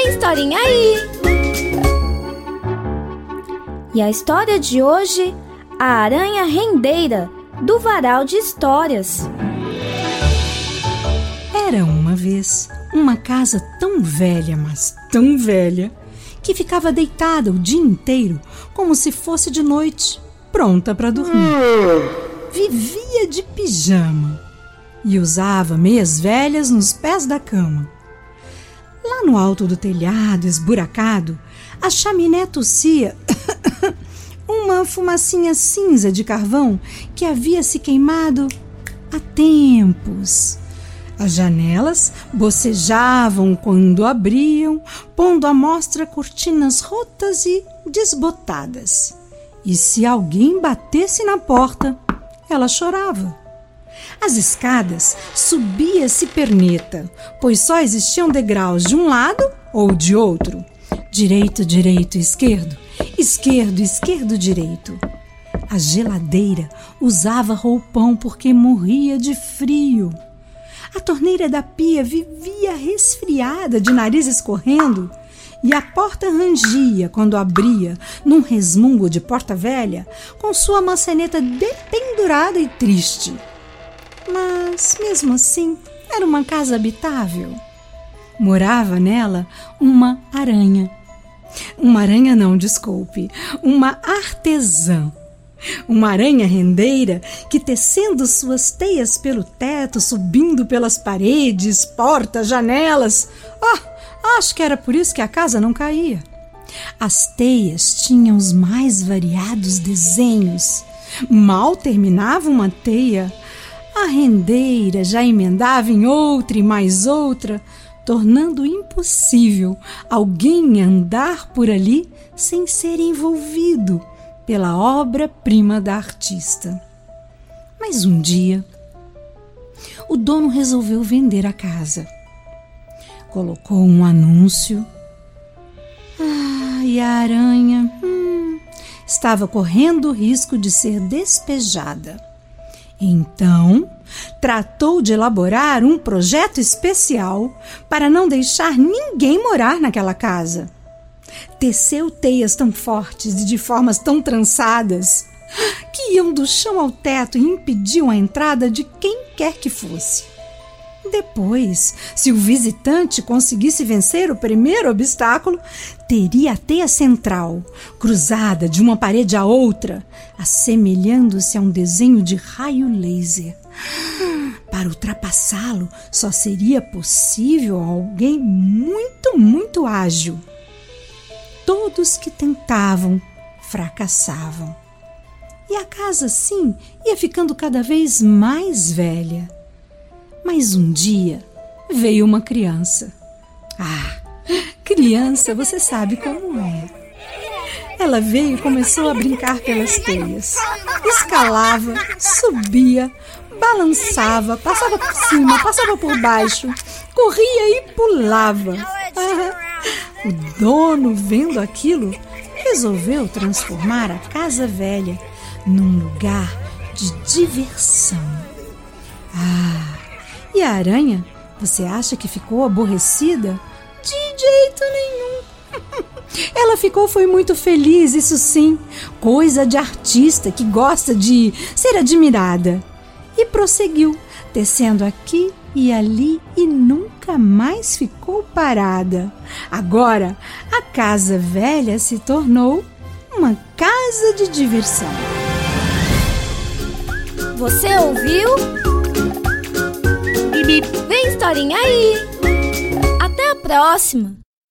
Vem historinha aí! E a história de hoje, a aranha rendeira, do Varal de Histórias. Era uma vez uma casa tão velha, mas tão velha, que ficava deitada o dia inteiro como se fosse de noite, pronta para dormir. Vivia de pijama e usava meias velhas nos pés da cama. Lá no alto do telhado esburacado, a chaminé tossia uma fumacinha cinza de carvão que havia se queimado há tempos. As janelas bocejavam quando abriam, pondo à mostra cortinas rotas e desbotadas. E se alguém batesse na porta, ela chorava. As escadas subia-se perneta, pois só existiam degraus de um lado ou de outro. Direito, direito, esquerdo. Esquerdo, esquerdo, direito. A geladeira usava roupão porque morria de frio. A torneira da pia vivia resfriada, de nariz escorrendo, e a porta rangia quando abria, num resmungo de porta velha, com sua maçaneta dependurada e triste. Mas, mesmo assim, era uma casa habitável. Morava nela uma aranha. Uma aranha não, desculpe, uma artesã. Uma aranha rendeira que, tecendo suas teias pelo teto, subindo pelas paredes, portas, janelas. Acho que era por isso que a casa não caía. As teias tinham os mais variados desenhos. Mal terminava uma teia, a rendeira já emendava em outra e mais outra, tornando impossível alguém andar por ali sem ser envolvido pela obra-prima da artista. Mas um dia, o dono resolveu vender a casa. Colocou um anúncio. E a aranha estava correndo o risco de ser despejada. Então, tratou de elaborar um projeto especial para não deixar ninguém morar naquela casa. Teceu teias tão fortes e de formas tão trançadas que iam do chão ao teto e impediam a entrada de quem quer que fosse. Depois, se o visitante conseguisse vencer o primeiro obstáculo, teria a teia central, cruzada de uma parede à outra, assemelhando-se a um desenho de raio laser. Para ultrapassá-lo, só seria possível alguém muito, muito ágil. Todos que tentavam, fracassavam. E a casa, assim, ia ficando cada vez mais velha. Mas um dia veio uma criança. Criança, você sabe como é. Ela veio e começou a brincar pelas teias. Escalava, subia, balançava, passava por cima, passava por baixo, corria e pulava. O dono, vendo aquilo, resolveu transformar a casa velha num lugar de diversão. E a aranha, você acha que ficou aborrecida? De jeito nenhum. Ela foi muito feliz, isso sim, coisa de artista que gosta de ser admirada. E prosseguiu, tecendo aqui e ali e nunca mais ficou parada. Agora, a casa velha se tornou uma casa de diversão. Você ouviu? Vem historinha aí! Até a próxima!